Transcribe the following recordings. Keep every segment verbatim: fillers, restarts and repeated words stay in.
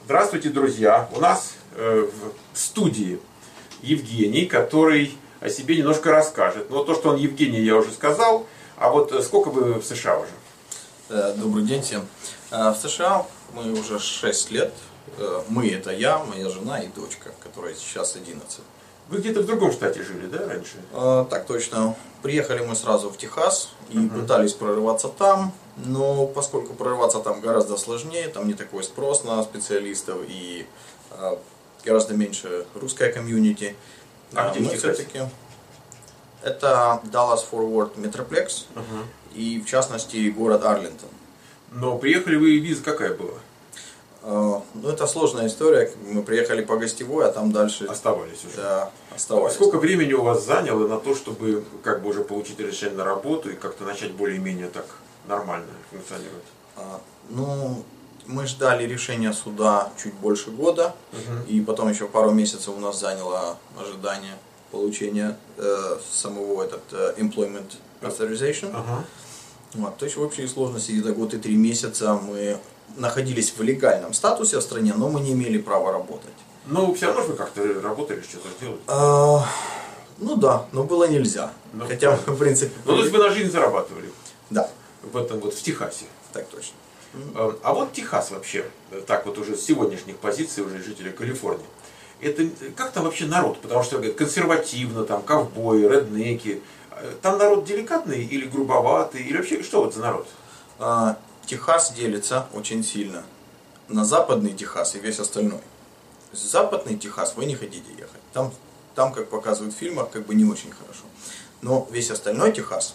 Здравствуйте, друзья! У нас э, в студии Евгений, который о себе немножко расскажет. Но то, что он Евгений, я уже сказал. А вот сколько вы в США уже? Добрый день всем. В США мы уже шесть лет. Мы — это я, моя жена и дочка, которая сейчас одиннадцать. Вы где-то в другом штате жили, да, раньше? А, так точно. Приехали мы сразу в Техас и uh-huh. пытались прорываться там, но поскольку прорываться там гораздо сложнее, там не такой спрос на специалистов и а, гораздо меньше русская комьюнити. А, а где мы все-таки... Это Dallas-Fort Worth Metroplex uh-huh. и в частности город Арлингтон. Но приехали вы, и виза какая была? Ну, это сложная история. Мы приехали по гостевой, а там дальше... Оставались уже. Да, оставались. Сколько времени у вас заняло на то, чтобы как бы уже получить разрешение на работу и как-то начать более-менее так нормально функционировать? А, ну, мы ждали решения суда чуть больше года. Uh-huh. И потом еще пару месяцев у нас заняло ожидание получения э, самого этот э, Employment Authorization. Uh-huh. Вот, то есть в общей сложности где-то год и три месяца мы находились в легальном статусе в стране, но мы не имели права работать. Ну, все равно же вы как-то работали, что-то делали? А, ну да, но было нельзя. Ну, Хотя, в принципе... Ну, то есть вы на жизнь зарабатывали? Да. В этом вот, в Техасе? Так точно. А, а вот Техас вообще, так вот уже с сегодняшних позиций, уже жителей Калифорнии, это как там вообще народ? Потому что говорят, консервативно, там, ковбои, реднеки. Там народ деликатный или грубоватый? Или вообще, что вот за народ? А, Техас делится очень сильно на западный Техас и весь остальной. Западный Техас вы не хотите ехать. Там, там как показывают в фильмах, как бы не очень хорошо. Но весь остальной Техас,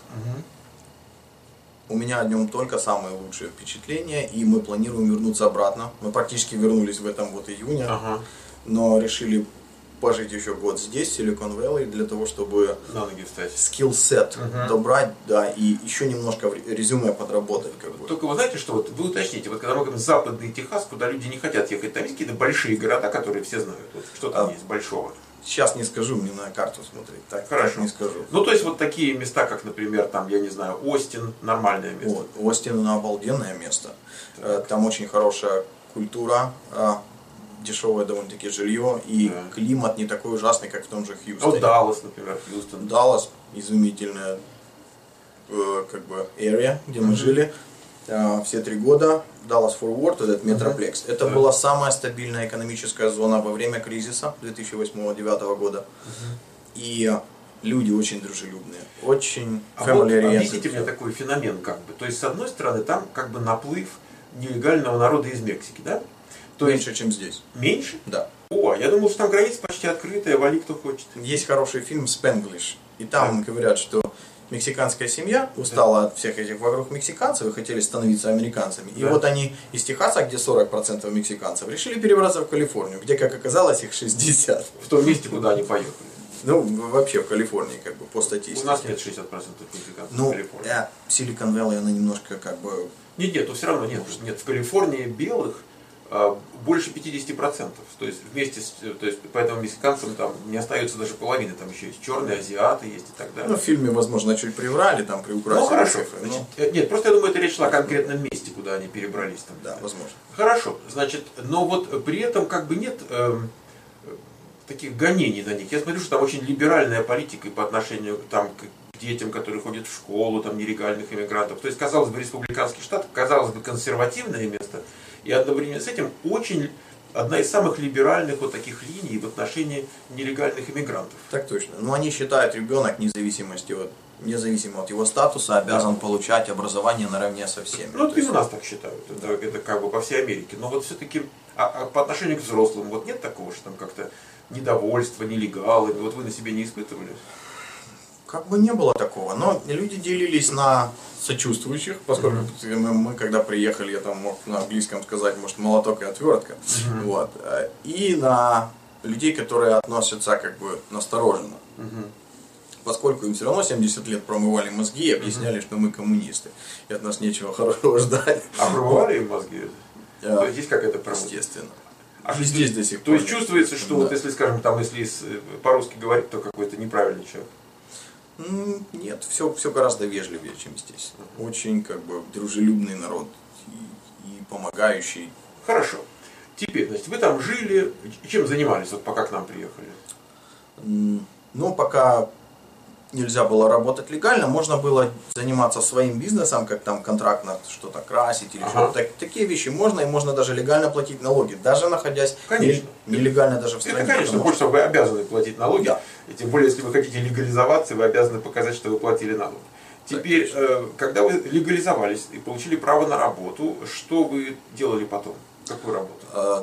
угу. у меня о нем только самые лучшие впечатления. И мы планируем вернуться обратно. Мы практически вернулись в этом вот июне. Ага. Но решили пожить еще год здесь, в Silicon Valley, для того, чтобы скилл-сет uh-huh. добрать, да, и еще немножко резюме подработать. Как бы. Только вы знаете, что вот вы уточните, вот когда мы говорим западный Техас, куда люди не хотят ехать, там есть какие-то большие города, которые все знают, вот, что там а, есть большого? Сейчас не скажу, мне на карту смотреть, так, Хорошо. Так не скажу. Ну, то есть вот такие места, как, например, там, я не знаю, Остин, нормальное место. Вот, Остин — обалденное место, так. Там очень хорошая культура, дешевое довольно-таки жилье, и да. климат не такой ужасный, как в том же Хьюстоне. Вот Даллас, например, Хьюстон. Даллас — изумительная э, как бы area, где мы mm-hmm. жили э, все три года. Dallas-Fort Worth, этот метроплекс. Mm-hmm. Это да. была самая стабильная экономическая зона во время кризиса две тысячи восьмого — две тысячи девятого года. Mm-hmm. И люди очень дружелюбные, очень family-oriented. А вот объясните мне такой феномен, как бы. То есть, с одной стороны, там как бы наплыв нелегального народа из Мексики, да? То меньше, чем здесь. Меньше? Да. О, я думал, что там граница почти открытая, вали кто хочет. Есть хороший фильм «Спенглиш», и там да. говорят, что мексиканская семья устала да. от всех этих вокруг мексиканцев и хотели становиться американцами. И да. вот они из Техаса, где сорок процентов мексиканцев, решили перебраться в Калифорнию, где, как оказалось, их шестьдесят процентов. В том месте, куда они поехали. Ну, вообще в Калифорнии, как бы, по статистике. У нас нет шестьдесят процентов мексиканцев ну, в Калифорнии. Ну, Silicon Valley, она немножко, как бы... Нет, нет, но все равно нет. Нет, в Калифорнии белых больше пятьдесят процентов. То есть вместе с, то есть поэтому мексиканцам там не остается даже половины, там еще есть черные, азиаты есть и так далее. Ну, в фильме, возможно, чуть приврали, там приукрасили. Ну, хорошо. Цифры, значит, но... Нет, просто я думаю, это речь шла о конкретном месте, куда они перебрались. Там, да, возможно. Хорошо, значит, но вот при этом как бы нет э, таких гонений на них. Я смотрю, что там очень либеральная политика и по отношению там, к детям, которые ходят в школу, там, нелегальных иммигрантов. То есть, казалось бы, республиканский штат, казалось бы, консервативное место. И одновременно с этим очень одна из самых либеральных вот таких линий в отношении нелегальных иммигрантов. Так точно. Но они считают, ребенок независимости от, независимо от его статуса обязан да. получать образование наравне со всеми. Ну, это и есть... у нас так считают. Это, это как бы по всей Америке. Но вот все-таки а, а по отношению к взрослым вот нет такого, что там как-то недовольство нелегалами. Вот вы на себе не испытывали? Как бы не было такого, но люди делились на сочувствующих, поскольку mm-hmm. мы, мы когда приехали, я там мог на английском сказать, может, молоток и отвертка, mm-hmm. вот, и на людей, которые относятся как бы настороженно, mm-hmm. поскольку им все равно семьдесят лет промывали мозги и объясняли, mm-hmm. что мы коммунисты, и от нас нечего хорошего ждать. А промывали им мозги? Yeah. То есть здесь какая-то промывка? Естественно. А и здесь до сих пор. То есть чувствуется, что да. вот если, скажем, там, если по-русски говорить, то какой-то неправильный человек? Нет, все, все гораздо вежливее, чем здесь. Очень как бы дружелюбный народ и, и помогающий. Хорошо. Теперь, значит, вы там жили, чем занимались, вот пока к нам приехали? Ну, пока нельзя было работать легально, можно было заниматься своим бизнесом, как там контрактно что-то красить или ага. что-то. Так, такие вещи можно, и можно даже легально платить налоги, даже находясь конечно. нелегально даже в стране. Это, конечно, больше всего вы обязаны платить налоги, да. И тем более, если вы хотите легализоваться, вы обязаны показать, что вы платили налоги. Теперь, э, когда вы легализовались и получили право на работу, что вы делали потом? Какую работу?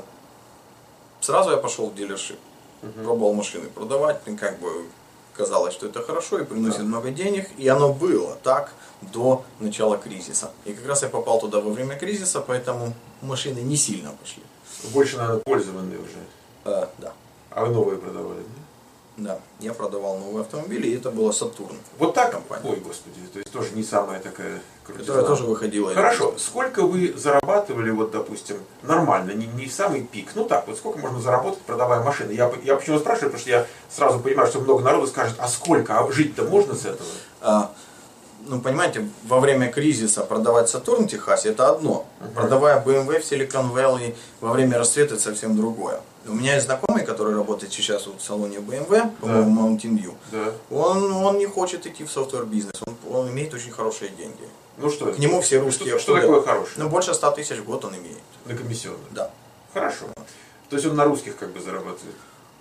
Сразу я пошел в дилершип, угу. пробовал машины продавать, как бы казалось, что это хорошо и приносит да. много денег, и оно было так до начала кризиса. И как раз я попал туда во время кризиса, поэтому машины не сильно пошли. Больше, наверное, пользованные уже. А, да. А вы новые продавали, да? Да, я продавал новые автомобили, и это была Сатурн. Вот так? Компания. Ой, господи, то есть тоже не самая такая крутизна. Которая тоже выходила. Хорошо, сколько вы зарабатывали, вот, допустим, нормально, не, не в самый пик, ну так, вот сколько можно заработать, продавая машины? Я, я почему спрашиваю, потому что я сразу понимаю, что много народу скажет, а сколько, а жить-то можно с этого? А, ну, понимаете, во время кризиса продавать Сатурн в Техасе это одно. Uh-huh. Продавая бэ эм вэ в Silicon Valley во время расцвета это совсем другое. У меня есть знакомый, который работает сейчас вот в салоне бэ эм вэ, по-моему, да. Mountain View. Да. Он, он не хочет идти в софтвер-бизнес, он, он имеет очень хорошие деньги. Ну что? К нему все русские. Что, что такое хорошее? Ну, больше ста тысяч в год он имеет. На комиссионных? Да. Хорошо. То есть он на русских как бы зарабатывает?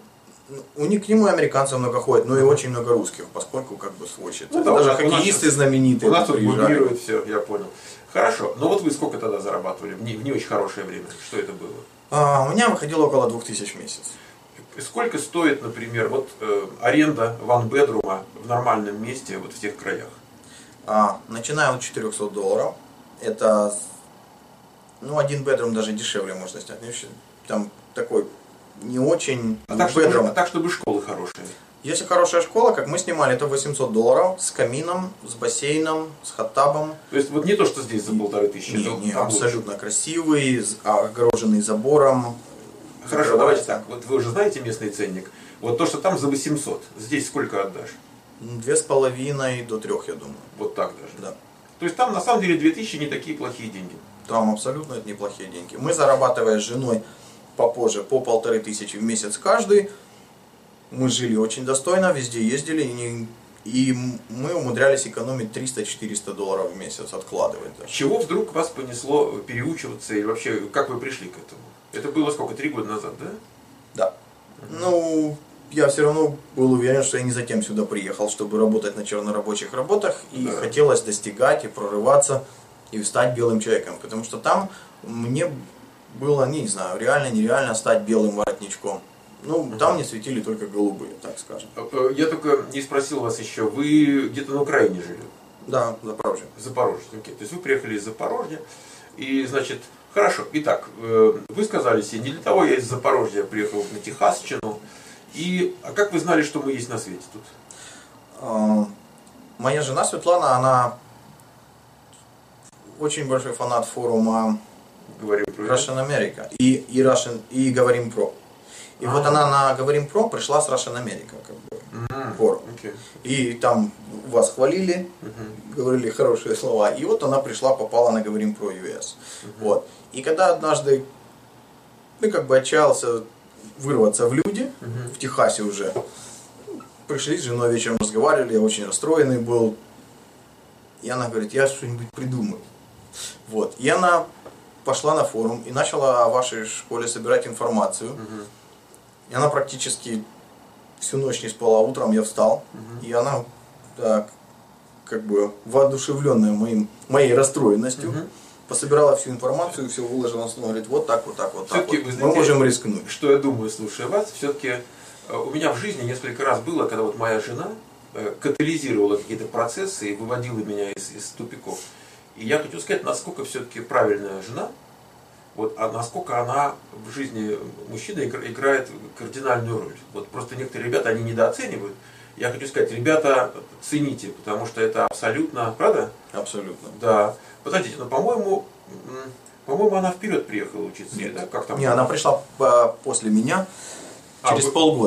У них к нему американцев много ходит, но и очень много русских, поскольку как бы свой счет. Ну, да, даже нас, хоккеисты знаменитые. У нас тут бумирует все, я понял. Хорошо. Но вот вы сколько тогда зарабатывали в не, в не очень хорошее время? Что это было? А, у меня выходило около двух тысяч в месяц. Сколько стоит, например, вот э, аренда ван-бедрума в нормальном месте вот в тех краях? А, начиная от четырехсот долларов. Это, ну, один бедрум даже дешевле можно снять. Там такой не очень а так, чтобы, а так, чтобы школы хорошие. Если хорошая школа, как мы снимали, то восемьсот долларов с камином, с бассейном, с хот-табом. То есть вот не то, что здесь за полторы тысячи. Не, не, абсолютно красивый, огороженный забором. Хорошо, давайте так. Вот вы уже знаете местный ценник. Вот то, что там за восемьсот, здесь сколько отдашь? Две с половиной до трех, я думаю. Вот так даже? Да. То есть там на самом деле две тысячи не такие плохие деньги? Там абсолютно это неплохие деньги. Мы, зарабатывая с женой попозже по полторы тысячи в месяц каждый, мы жили очень достойно, везде ездили, и, не, и мы умудрялись экономить триста-четыреста долларов в месяц, откладывать. Даже. Чего вдруг вас понесло переучиваться, и вообще, как вы пришли к этому? Это было сколько, три года назад, да? Да. Угу. Ну, я все равно был уверен, что я не затем сюда приехал, чтобы работать на чернорабочих работах, и да. хотелось достигать и прорываться, и стать белым человеком, потому что там мне было, не знаю, реально, нереально стать белым воротничком. Ну, угу. там не светили только голубые, так скажем. Я только не спросил вас еще, вы где-то на Украине жили? Да, в Запорожье. Запорожье, окей. То есть вы приехали из Запорожья, и, значит, хорошо. Итак, вы сказали себе, не для того я из Запорожья приехал на Техасщину, и, а как вы знали, что мы есть на свете тут? А, моя жена Светлана, она очень большой фанат форума Говорим про Russian America и, и, Russian, и Говорим Про. И А-а-а. вот она на Говорим Про пришла с Russian America, как бы, mm-hmm. форум. Okay. И там вас хвалили, mm-hmm. говорили хорошие слова. И вот она пришла, попала на Говорим Про ю эс. Mm-hmm. Вот. И когда однажды, ну, как бы отчаялся вырваться в люди, mm-hmm. в Техасе уже, пришли с женой вечером, разговаривали, я очень расстроенный был. И она говорит, я что-нибудь придумаю. Вот. И она пошла на форум и начала о вашей школе собирать информацию. Uh-huh. И она практически всю ночь не спала. Утром я встал, uh-huh. и она так, как бы воодушевленная моим, моей расстроенностью, uh-huh. пособирала всю информацию, все выложила, она говорит, вот так, вот так, вот так. Вот. Знаете, мы можем рискнуть. Что я думаю, слушая вас, все-таки у меня в жизни несколько раз было, когда вот моя жена катализировала какие-то процессы и выводила меня из, из тупиков. И я хочу сказать, насколько все-таки правильная жена, вот, а насколько она в жизни мужчины играет кардинальную роль. Вот просто некоторые ребята, они недооценивают. Я хочу сказать, ребята, цените, потому что это абсолютно, правда? Абсолютно. Да. Подождите, но по-моему, по-моему, она вперед приехала учиться. Нет, да? Как там? Не, она пришла после меня через а, полгода.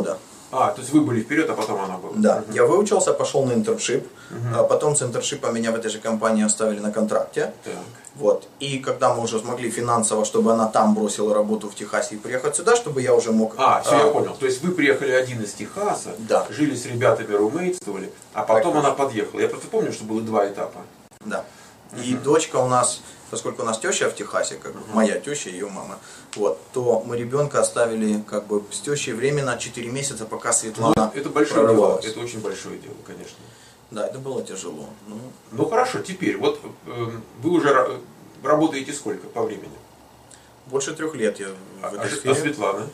А, то есть вы были вперед, а потом она была. Да, Угу. я выучился, пошел на интерншип, Угу. а потом с интерншипа меня в этой же компании оставили на контракте. Так. Вот. И когда мы уже смогли финансово, чтобы она там бросила работу в Техасе и приехать сюда, чтобы я уже мог... А, все, я понял. То есть вы приехали один из Техаса, Да. жили с ребятами, румейтствовали, а потом Так. она подъехала. Я просто помню, что было два этапа. Да. И дочка у нас, поскольку у нас теща в Техасе, как бы, моя теща и ее мама, вот, то мы ребенка оставили как бы с тещей временно четыре месяца, пока Ну, Светлана это большое дело, прорывалась. это очень большое дело, конечно. Да, это было тяжело. Ну, Ну хорошо, теперь, вот э, вы уже ра- работаете сколько по времени? больше трех лет я А, в а этой Ж- а сфере. Светлана?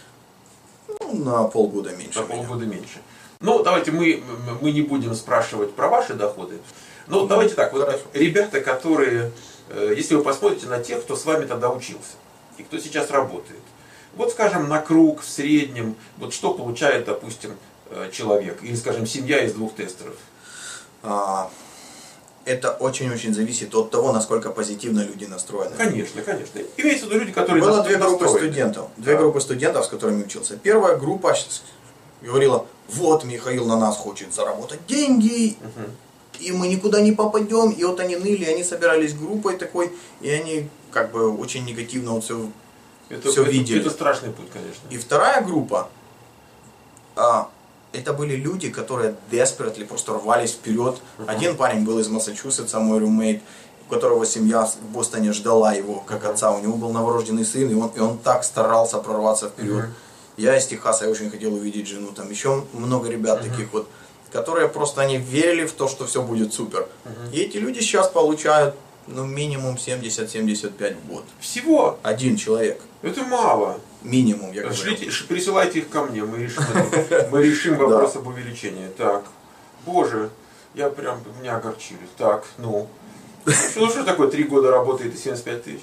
Ну, на полгода меньше На меня. полгода меньше. Ну, давайте мы, мы не будем спрашивать про ваши доходы. Ну, давайте так, вот хорошо. ребята, которые, э, если вы посмотрите на тех, кто с вами тогда учился, и кто сейчас работает, вот, скажем, на круг в среднем, вот что получает, допустим, э, человек, или, скажем, семья из двух тестеров? А, это очень-очень зависит от того, насколько позитивно люди настроены. Конечно, конечно. Имеется в виду люди, которые Было нас- две группы настроены. студентов. Две Да. группы студентов, с которыми учился. Первая группа щ- говорила, вот Михаил на нас хочет заработать деньги, Мгм. и мы никуда не попадем. И вот они ныли, они собирались группой такой, и они как бы очень негативно вот все, Это, все это- видели. это страшный путь, конечно. И вторая группа, а, это были люди, которые desperately просто рвались вперед. Один парень был из Массачусетса, мой румейт, у которого семья в Бостоне ждала его как отца. У него был новорожденный сын, и он, и он так старался прорваться вперед. Мгм. Я из Техаса, я очень хотел увидеть жену. Там еще много ребят таких вот, которые просто они верили в то, что все будет супер. И эти люди сейчас получают ну, минимум семьдесят-семьдесят пять в год. Всего. Один человек. Это мало. Минимум, я говорю. Шлите, ш- присылайте их ко мне, мы решим, это- мы решим вопрос об увеличении. Так, боже, я прям, меня огорчили. Так, ну, что, ну, что такое три года работает и семьдесят пять тысяч?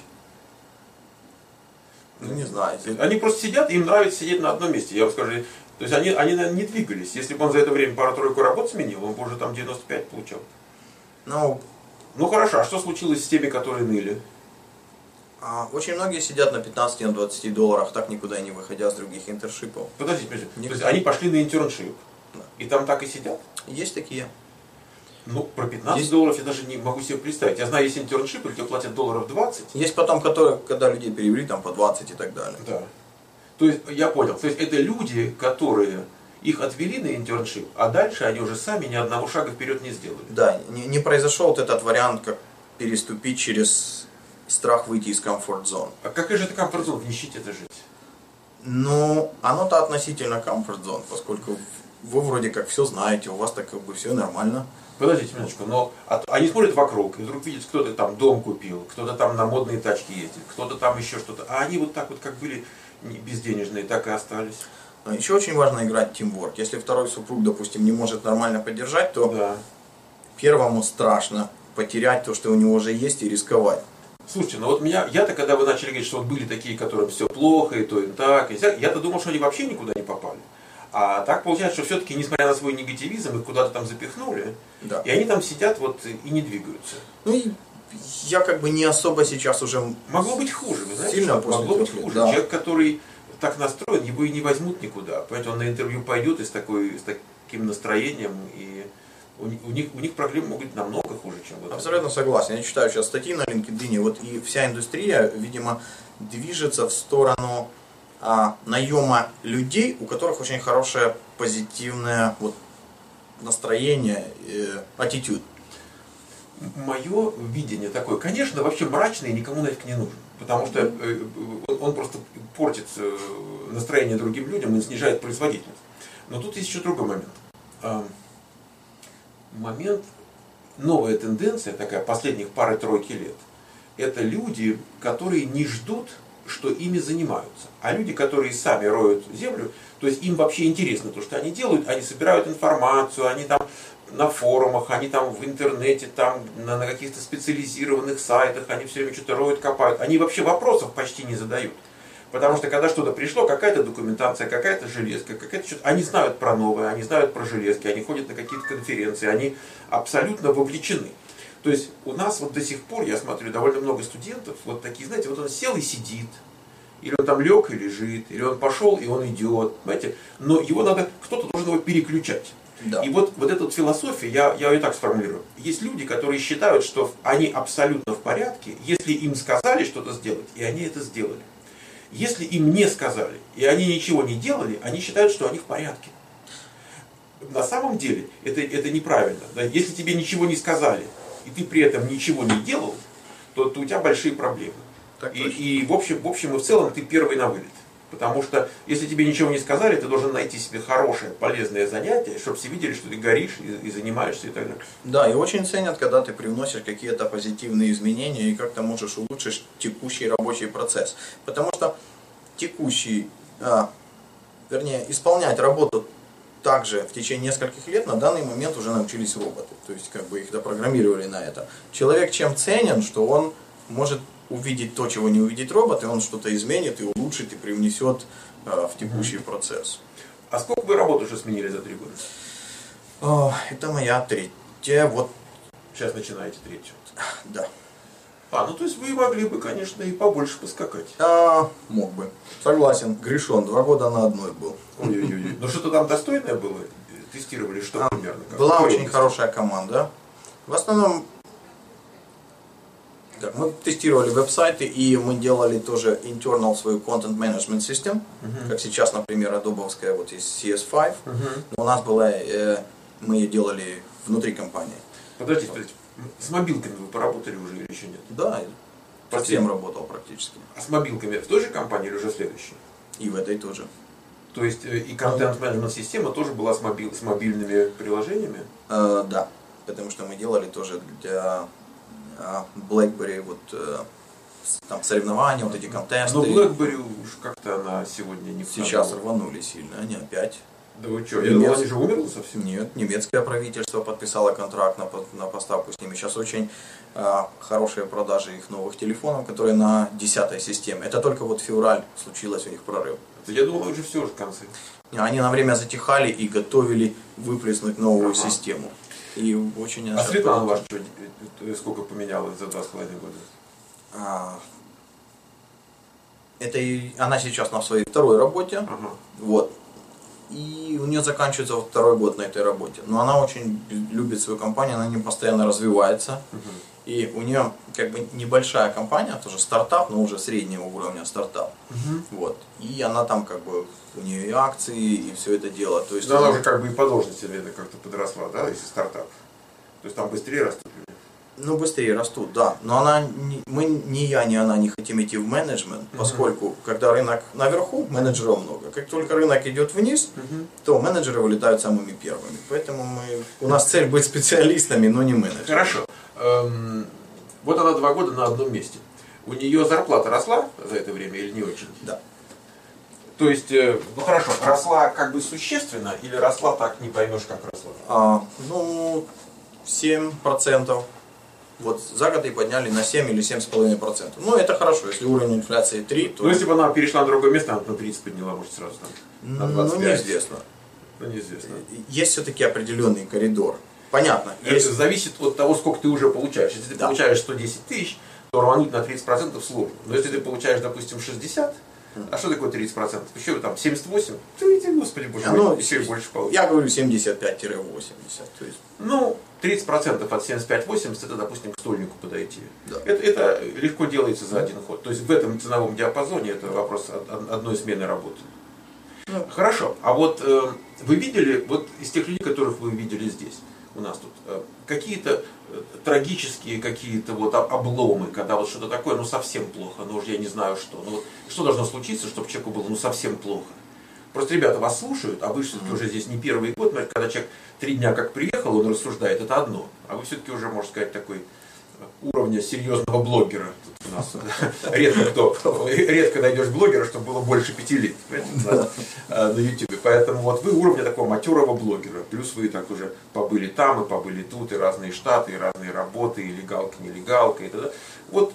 Ну, не знаю. если- Они просто сидят, им нравится сидеть на одном месте. Я вам скажу, то есть они, они наверное, не двигались. Если бы он за это время пару-тройку работ сменил, он бы уже там девяносто пять получал. Ну, Ну хорошо, а что случилось с теми, которые ныли? а, очень многие сидят на пятнадцати-двадцати долларах, так никуда и не выходя с других интершипов. Подождите, подождите. Не То есть знаю. они пошли на интерншип, Да. и там так и сидят? Есть такие. Ну, про пятнадцать Есть- долларов я даже не могу себе представить. Я знаю, есть интерншипы, где платят долларов двадцать. Есть потом, которые, когда людей перевели там по двадцать и так далее. Да. То есть, я понял. То есть, это люди, которые их отвели на интерншип, а дальше они уже сами ни одного шага вперед не сделали. Да, не, не произошел вот этот вариант, как переступить через страх выйти из комфорт-зон. А какая же это комфорт-зона в нищете-то жить? Ну, оно-то относительно комфорт-зон, поскольку вы вроде как все знаете, у вас так как бы все нормально. Подождите минуточку, но от- они смотрят вокруг, и вдруг видят, кто-то там дом купил, кто-то там на модные тачки ездит, кто-то там еще что-то. А они вот так вот, как были не- безденежные, так и остались. Но еще очень важно играть тимворк. Если второй супруг, допустим, не может нормально поддержать, то Да. первому страшно потерять то, что у него уже есть, и рисковать. Слушайте, ну вот меня, я-то, когда вы начали говорить, что вот были такие, которым все плохо, и то, и так, и сяк, я-то думал, что они вообще никуда не попали. А так получается, что все-таки, несмотря на свой негативизм, их куда-то там запихнули, Да. и они там сидят вот и не двигаются. Ну и я как бы не особо сейчас уже... Могло быть хуже, вы знаете, Сильно что? после Могло быть трех лет, хуже. да. Человек, который так настроен, его и не возьмут никуда. Понимаете, он на интервью пойдет и с, такой, с таким настроением, и у, них- у них, у них проблемы могут быть намного хуже, чем вот это. Абсолютно согласен. Я читаю сейчас статьи на LinkedIn, вот и вся индустрия, видимо, движется в сторону а, наема людей, у которых очень хорошее позитивное вот, настроение, э, attitude. Мое видение такое, конечно, вообще мрачный и никому нафиг не нужен. Потому что э, он- он просто портит э, настроение другим людям и снижает производительность. Но тут есть еще другой момент. А, Момент, новая тенденция, такая последних пары-тройки лет, это люди, которые не ждут, что ими занимаются. А люди, которые сами роют землю, то есть им вообще интересно то, что они делают, они собирают информацию, они там на форумах, они там в интернете, там на, на каких-то специализированных сайтах, они все время что-то роют, копают. Они вообще вопросов почти не задают. Потому что когда что-то пришло, какая-то документация, какая-то железка, какая-то что-то, они знают про новое, они знают про железки, они ходят на какие-то конференции, они абсолютно вовлечены. То есть у нас вот до сих пор, я смотрю, довольно много студентов, вот такие, знаете, вот он сел и сидит, Или он там лег и лежит, или он пошел и он идет, понимаете? Но его надо, кто-то должен его переключать. Да. И вот, вот эта вот философия, я, я ее так сформулирую. Есть люди, которые считают, что они абсолютно в порядке, если им сказали что-то сделать, и они это сделали. Если им не сказали, и они ничего не делали, они считают, что они в порядке. На самом деле это, это неправильно. Да? Если тебе ничего не сказали, и ты при этом ничего не делал, то, то у тебя большие проблемы. И, и в, общем, в общем и в целом ты первый на вылет. Потому что если тебе ничего не сказали, ты должен найти себе хорошее, полезное занятие, чтобы все видели, что ты горишь и, и занимаешься и так далее. Да, и очень ценят, когда ты привносишь какие-то позитивные изменения и как-то можешь улучшить текущий рабочий процесс. Потому что текущий, а, вернее, исполнять работу также в течение нескольких лет на данный момент уже научились роботы. То есть как бы их допрограммировали на это. Человек чем ценен, что он может увидеть то, чего не увидит робот, и он что-то изменит и улучшит, и привнесет э, в текущий mm-hmm. процесс. А сколько вы работу уже сменили за три года? О, это моя третья. Вот. Сейчас начинаете третью. Да. А, ну то есть вы могли бы, конечно, и побольше поскакать. А, мог бы. Согласен, грешен. Два года на одной был. Ой-ой-ой. Ну что-то там достойное было? Тестировали что а, примерно? Как была очень области? Хорошая команда. В основном так, мы тестировали веб-сайты, и мы делали тоже internal свою content management system, uh-huh. как сейчас, например, адобовская, вот есть си эс пять, uh-huh. но у нас была, э, мы ее делали внутри компании. Подождите, подождите, с мобилками вы поработали уже или еще нет? Да, совсем работал практически. А с мобилками в той же компании или уже в следующей? И в этой тоже. То есть и content management система тоже была с, мобил, с мобильными приложениями? Э, да, потому что мы делали тоже для BlackBerry, вот там соревнования, вот эти контесты. Но BlackBerry уж как-то она сегодня не сейчас рванули сильно, они опять. Да вы что, Немец... они же умерли совсем? Нет, немецкое правительство подписало контракт на, на поставку с ними. Сейчас очень а, хорошие продажи их новых телефонов, которые на десятой системе. Это только вот февраль случилось у них прорыв. Я думал, уже все уже в конце. Они на время затихали и готовили выплеснуть новую ага. систему. И очень а Светлана ваша сколько поменялась за два с половиной года? А, это и, она сейчас на своей второй работе. Ага. Вот. И у нее заканчивается второй год на этой работе. Но она очень любит свою компанию, она не постоянно развивается. Угу. И у нее как бы небольшая компания, тоже стартап, но уже среднего уровня стартап. Угу. Вот. И она там как бы, у нее и акции, и все это дело. То есть, но она уже как бы и по должности, наверное, как-то подросла, да, если стартап. То есть там быстрее растут люди. Ну, быстрее растут, да. Но она, не, мы, ни я, ни она не хотим идти в менеджмент, uh-huh. поскольку, когда рынок наверху, менеджеров много. Как только рынок идет вниз, uh-huh. то менеджеры вылетают самыми первыми. Поэтому мы, у нас цель быть специалистами, но не менеджерами. Хорошо. Эм, вот она два года на одном месте. У нее зарплата росла за это время или не очень? Да. То есть, э, ну хорошо, росла как бы существенно или росла так, не поймешь, как росла? А, ну, семь процентов. Вот за год и подняли на семь или семь с половиной процентов. Ну, это хорошо, если уровень инфляции три, то... Ну, если бы она перешла на другое место, она на тридцать подняла, может, сразу там, на двадцать пять. Ну, неизвестно. Ну, неизвестно. Есть все-таки определенный коридор. Понятно. Это есть... зависит от того, сколько ты уже получаешь. Если ты да. получаешь сто десять тысяч, то рвануть на тридцать процентов сложно. Но если ты получаешь, допустим, шестьдесят, а что такое тридцать процентов? Еще там семьдесят восемь, ты, господи, боже мой, ну, еще и больше получишь. Я говорю семьдесят пять - восемьдесят. То есть... Ну, тридцать процентов от семьдесят пять - восемьдесят, это, допустим, к стольнику подойти. Да. Это, это легко делается за один ход. То есть в этом ценовом диапазоне это вопрос одной смены работы. Ну, хорошо. А вот э, вы видели, вот из тех людей, которых вы видели здесь, у нас тут, э, какие-то э, трагические какие-то вот обломы, когда вот что-то такое, ну совсем плохо, ну уже я не знаю что. Ну вот что должно случиться, чтобы человеку было ну совсем плохо? Просто ребята вас слушают, а вы все-таки mm-hmm. уже здесь не первый год, когда человек три дня как приехал, он рассуждает, это одно. А вы все-таки уже, можно сказать, такой уровня серьезного блогера. Тут у нас редко кто, редко найдешь блогера, чтобы было больше пяти лет на, на YouTube. Поэтому вот вы уровня такого матерого блогера. Плюс вы так уже побыли там, и побыли тут, и разные штаты, и разные работы, и легалка, нелегалка, и т.д. Вот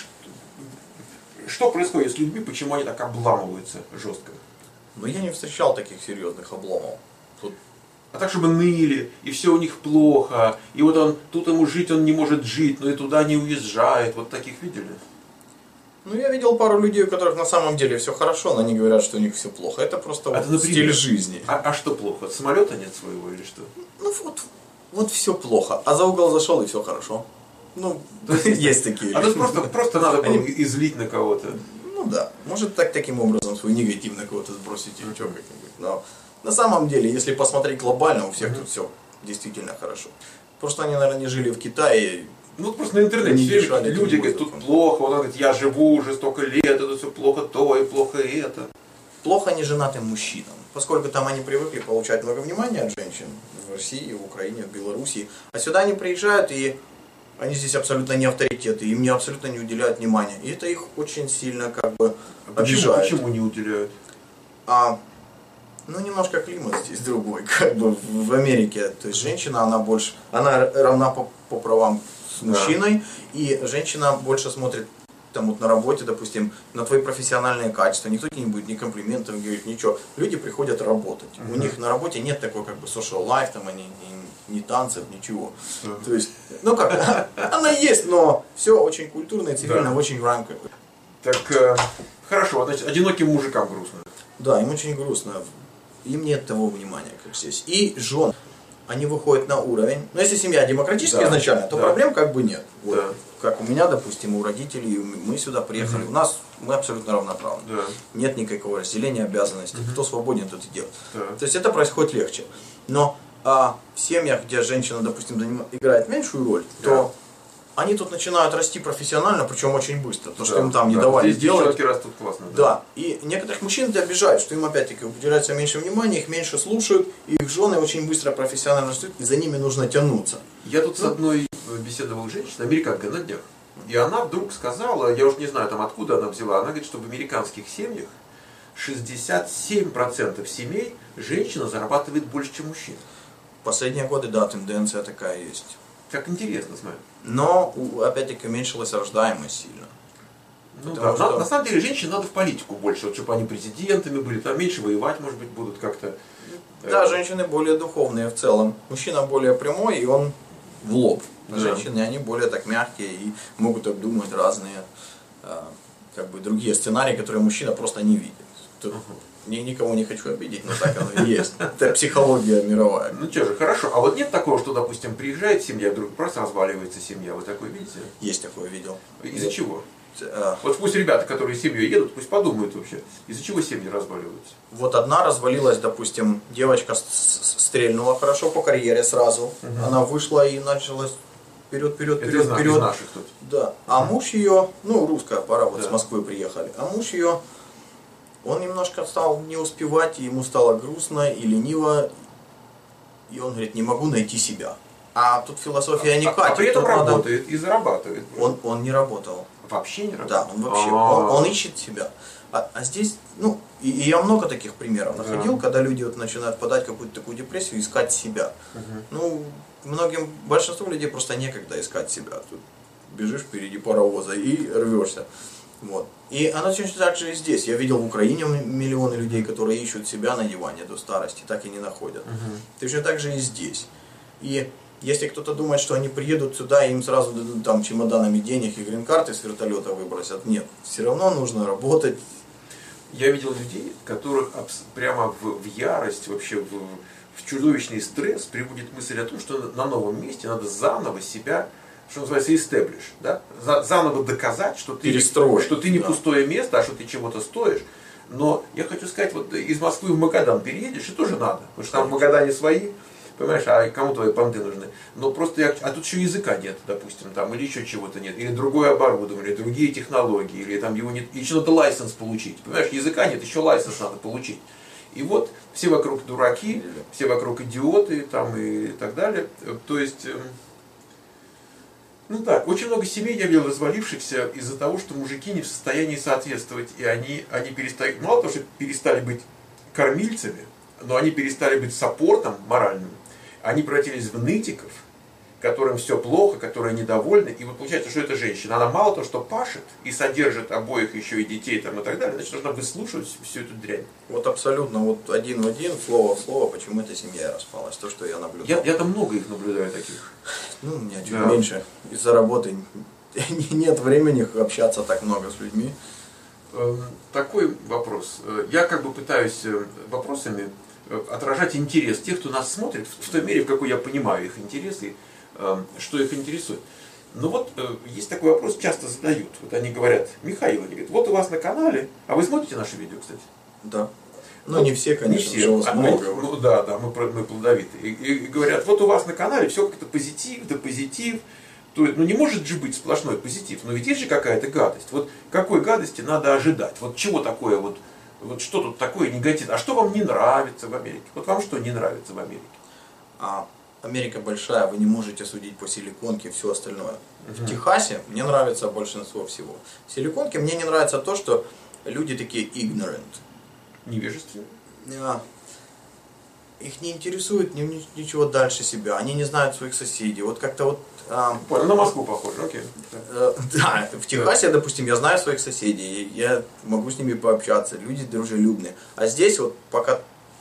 что происходит с людьми, почему они так обламываются жестко? Ну, я не встречал таких серьезных обломов. Тут... А так, чтобы ныли, и все у них плохо, и вот он, тут ему жить он не может жить, но и туда не уезжает. Вот таких видели? Ну, я видел пару людей, у которых на самом деле все хорошо, но они говорят, что у них все плохо. Это просто А вот это, стиль жизни. А, а что плохо? Самолета нет своего или что? Ну, вот, вот все плохо. А за угол зашел, и все хорошо. Ну, есть такие люди. А тут просто, просто надо было они... излить на кого-то. Ну да, может так таким образом свой негатив на кого-то сбросить или что как-нибудь. Но на самом деле, если посмотреть глобально, у всех mm-hmm. тут все действительно хорошо. Просто они, наверное, не жили в Китае. Ну, просто на интернете все люди говорят, тут плохо, он говорит, я живу уже столько лет, это все плохо то и плохо это. Плохо неженатым мужчинам, поскольку там они привыкли получать много внимания от женщин в России, в Украине, в Белоруссии. А сюда они приезжают, и они здесь абсолютно не авторитеты, им не абсолютно не уделяют внимания. И это их очень сильно как бы а обижает. Почему, почему не уделяют? А, ну, немножко климат здесь другой, как бы в Америке. То есть женщина, она больше, она равна по, по правам с мужчиной, да. И женщина больше смотрит там вот на работе, допустим, на твои профессиональные качества. Никто тебе не будет ни комплиментов говорить, ничего. Люди приходят работать. Uh-huh. У них на работе нет такой как бы social life, там они ни, ни танцев, ничего. Uh-huh. То есть, ну как, она есть, но все очень культурно и цивильно, да. Очень рамка. Так, э, хорошо, значит, одиноким мужикам грустно. Да, им очень грустно. Им нет того внимания, как здесь. И жен, они выходят на уровень. Но если семья демократическая да, изначально, то да. Проблем как бы нет. Вот. Да. Как у меня, допустим, у родителей, мы сюда приехали, угу. У нас мы абсолютно равноправны. Да. Нет никакого разделения обязанностей. Угу. Кто свободен, тот и делает. Да. То есть это происходит легче. Но а, в семьях, где женщина, допустим, заним... играет меньшую роль, да. То они тут начинают расти профессионально, причем очень быстро. То, да, что им там да. Не давали здесь делать. Растут классно. Да. Да. И некоторых мужчин это обижает, что им опять-таки уделяется меньше внимания, их меньше слушают, и их жены очень быстро профессионально растут, и за ними нужно тянуться. Я тут с одной беседовал женщиной, американка на днях, и она вдруг сказала, я уже не знаю там откуда она взяла, она говорит, что в американских семьях шестьдесят семь процентов семей женщина зарабатывает больше, чем мужчина. В последние годы, да, тенденция такая есть. Как интересно, смотри. Но, опять-таки, уменьшилась рождаемость сильно. Ну, да. что... на, на самом деле, женщин надо в политику больше, вот, чтобы они президентами были, там меньше воевать, может быть, будут как-то. Да, э... женщины более духовные в целом. Мужчина более прямой, и он в лоб. Да. Женщины, они более так мягкие и могут обдумать разные, э, как бы, другие сценарии, которые мужчина просто не видит. Тут... Uh-huh. Я никого не хочу обидеть, но так оно и есть. Это психология мировая. Ну что же, хорошо. А вот нет такого, что, допустим, приезжает семья, вдруг просто разваливается семья. Вы такое видите? Есть такое, видел. Из-за чего? А... Вот пусть ребята, которые с семьей едут, пусть подумают вообще, из-за чего семьи разваливаются. Вот одна развалилась, допустим, девочка стрельнула хорошо по карьере сразу. Угу. Она вышла и началась вперед, вперед, вперед, Это вперед. Из наших тут. Да. А муж ее, ну, русская пара, вот да. С Москвы приехали. А муж ее... Он немножко стал не успевать, и ему стало грустно и лениво, и он говорит, не могу найти себя. А тут философия а, не катит. А при этом надо... работает и зарабатывает. Он, он не работал. Вообще не работал? Да, он вообще, он, он ищет себя. А, а здесь, ну, и, и я много таких примеров находил, да. Когда люди вот начинают впадать в какую-то такую депрессию, искать себя. Угу. Ну, многим, большинству людей просто некогда искать себя. Тут бежишь впереди паровоза и рвешься. Вот. И она точно так же и здесь. Я видел в Украине миллионы людей, которые ищут себя на диване до старости, так и не находят. Uh-huh. Точно так же и здесь. И если кто-то думает, что они приедут сюда и им сразу дадут там чемоданами денег и грин-карты с вертолета выбросят, нет. Все равно нужно работать. Я видел людей, которых прямо в, в ярость, вообще в, в чудовищный стресс приводит мысль о том, что на новом месте надо заново себя, что называется, establish, да? Заново доказать, что ты, что ты не да. Пустое место, а что ты чего-то стоишь. Но я хочу сказать, вот из Москвы в Магадан переедешь, и тоже надо. Потому что там в Магадане свои, понимаешь, а кому твои понты нужны. Но просто я, а тут еще языка нет, допустим, там, или еще чего-то нет, или другое оборудование, или другие технологии, или там его нет, еще надо лайсенс получить. Понимаешь, языка нет, еще лайсенс надо получить. И вот все вокруг дураки, все вокруг идиоты там, и так далее. То есть... Ну да, очень много семей я видел развалившихся из-за того, что мужики не в состоянии соответствовать, и они, они перестали, мало того, что перестали быть кормильцами, но они перестали быть саппортом моральным, они превратились в нытиков, которым все плохо, которые недовольны, и вот получается, что эта женщина, она мало того, что пашет и содержит обоих еще и детей там, и так далее, значит, должна выслушивать всю эту дрянь. Вот абсолютно, вот один в один, слово в слово, почему эта семья распалась, то, что я наблюдал. Я, я там много их наблюдаю таких. Ну, у меня чуть да. меньше, из-за работы нет времени общаться так много с людьми. Такой вопрос. Я как бы пытаюсь вопросами отражать интерес тех, кто нас смотрит, в той мере, в какой я понимаю их интересы, что их интересует. Но вот есть такой вопрос, часто задают. Вот они говорят: Михаил, они говорят, вот у вас на канале, а вы смотрите наши видео, кстати? Да. Ну, не все, конечно, не все. А, много. Ну, да, да, мы, мы плодовитые. И, и говорят, вот у вас на канале все как-то позитив, да позитив. То есть, ну не может же быть сплошной позитив, но ведь есть же какая-то гадость. Вот какой гадости надо ожидать? Вот чего такое, вот, вот что тут такое негативное? А что вам не нравится в Америке? Вот вам что не нравится в Америке? А, Америка большая, вы не можете судить по силиконке и все остальное. Угу. В Техасе мне нравится большинство всего. В силиконке мне не нравится то, что люди такие ignorant. Невежественные. А, их не интересует ничего дальше себя. Они не знают своих соседей. Вот как-то вот... А, Понял, на Москву похоже, окей. Э, да, в Техасе, допустим, я знаю своих соседей, я могу с ними пообщаться, люди дружелюбные. А здесь вот пока,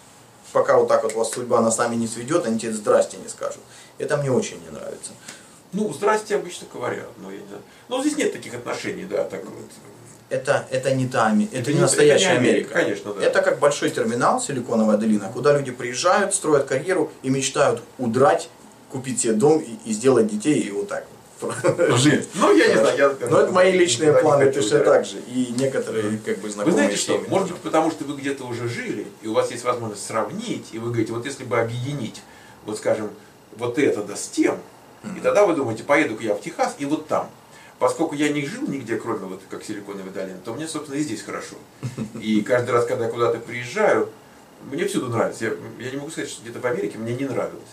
пока вот так вот вас судьба нас сами не сведет, они тебе здрасте не скажут. Это мне очень не нравится. Ну, здрасте обычно говорят, но я не знаю. Но здесь нет таких отношений, да, так вот. Это, это не та, это, это не не, настоящая это не Америка. Америка. Конечно, да. Это как большой терминал, Силиконовая долина, куда люди приезжают, строят карьеру и мечтают удрать, купить себе дом и, и сделать детей и вот так вот жить. Ну, я не знаю. Я, Но это мои личные планы точно да. так же. И некоторые как бы знакомые. Вы знаете что, семьи. может быть потому, что вы где-то уже жили, и у вас есть возможность сравнить, и вы говорите, вот если бы объединить, вот скажем, вот это да с тем, mm-hmm. и тогда вы думаете, поеду-ка я в Техас, и вот там. Поскольку я не жил нигде, кроме вот как Силиконовой долины, то мне, собственно, и здесь хорошо. И каждый раз, когда я куда-то приезжаю, мне всюду нравится. Я, я не могу сказать, что где-то в Америке мне не нравилось.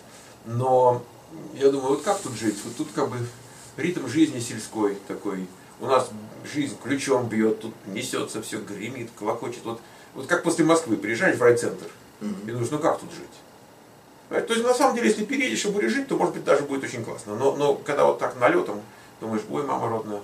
Но я думаю, вот как тут жить? Вот тут как бы ритм жизни сельской такой. У нас жизнь ключом бьет, тут несется все, гремит, колокочет. Вот, вот как после Москвы приезжаешь в райцентр, mm-hmm. и думаешь, ну как тут жить? То есть, на самом деле, если переедешь и будешь жить, то, может быть, даже будет очень классно. Но, но когда вот так налетом, думаешь, ой, мама родная.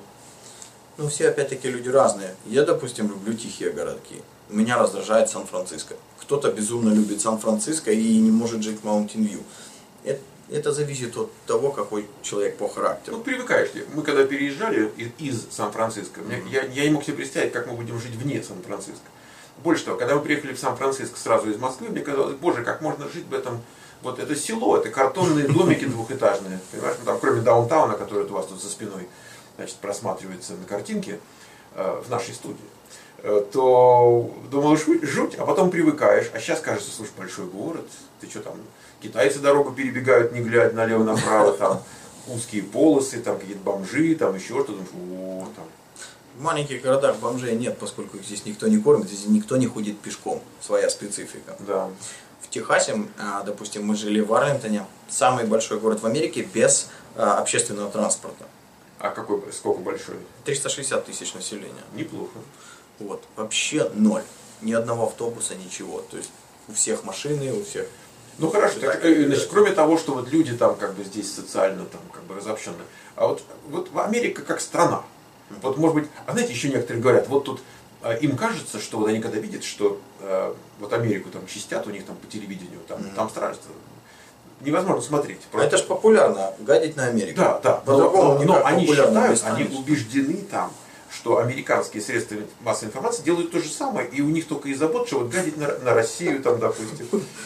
Ну, все опять-таки люди разные. Я, допустим, люблю тихие городки. Меня раздражает Сан-Франциско. Кто-то безумно любит Сан-Франциско и не может жить в Маунтин-Вью. Это, это зависит от того, какой человек по характеру. Ну, привыкаешь ли. Мы когда переезжали из, из Сан-Франциско, mm-hmm. я, я не мог себе представить, как мы будем жить вне Сан-Франциско. Больше того, когда мы приехали в Сан-Франциско сразу из Москвы, мне казалось, боже, как можно жить в этом... Вот это село, это картонные домики двухэтажные, понимаешь, ну, там, кроме даунтауна, который у вас тут за спиной, значит, просматривается на картинке э, в нашей студии, э, то думаешь, жуть, а потом привыкаешь, а сейчас кажется, слушай, большой город, ты что там, китайцы дорогу перебегают, не глядя налево-направо, там узкие полосы, там какие-то бомжи, там еще что-то, о, там. В маленьких городах бомжей нет, поскольку их здесь никто не кормит, здесь никто не ходит пешком, своя специфика. Да. В Техасе, допустим, мы жили в Арлингтоне, самый большой город в Америке без общественного транспорта. А какой, сколько большой? триста шестьдесят тысяч населения. Неплохо. Вот, вообще ноль. Ни одного автобуса, ничего. То есть у всех машины, у всех... Ну хорошо, так, значит, кроме того, что вот люди там как бы здесь социально там как бы разобщенные, а вот, вот Америка как страна. Вот может быть, а знаете, еще некоторые говорят, вот тут им кажется, что вот они когда видят, что э, вот Америку там чистят у них там по телевидению, там, mm-hmm. там страшно, невозможно смотреть. А это ж популярно, гадить на Америку. Да, да. По-другому но, но они считают, они убеждены там, что американские средства массовой информации делают то же самое, и у них только и забот, что вот гадить на, на Россию там, допустим.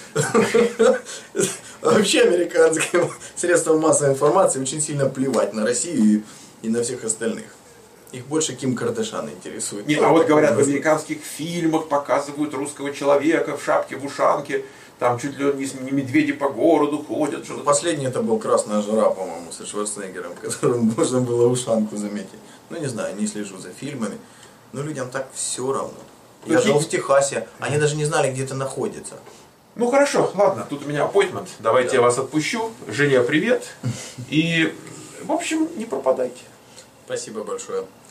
Вообще американским средствам массовой информации очень сильно плевать на Россию и на всех остальных. Их больше Ким Кардашьян интересует. Нет, а вот говорят, в американских фильмах показывают русского человека в шапке, в ушанке, там чуть ли не медведи по городу ходят. Что-то. Последний это был «Красная жара», по-моему, со Шварценеггером, которым можно было ушанку заметить. Ну, не знаю, не слежу за фильмами, но людям так все равно. Я жил в Техасе, они даже не знали, где это находится. Ну, хорошо, ладно, тут у меня аппоинтмент, давайте да. я вас отпущу. Жене привет, и, в общем, не пропадайте. Спасибо большое.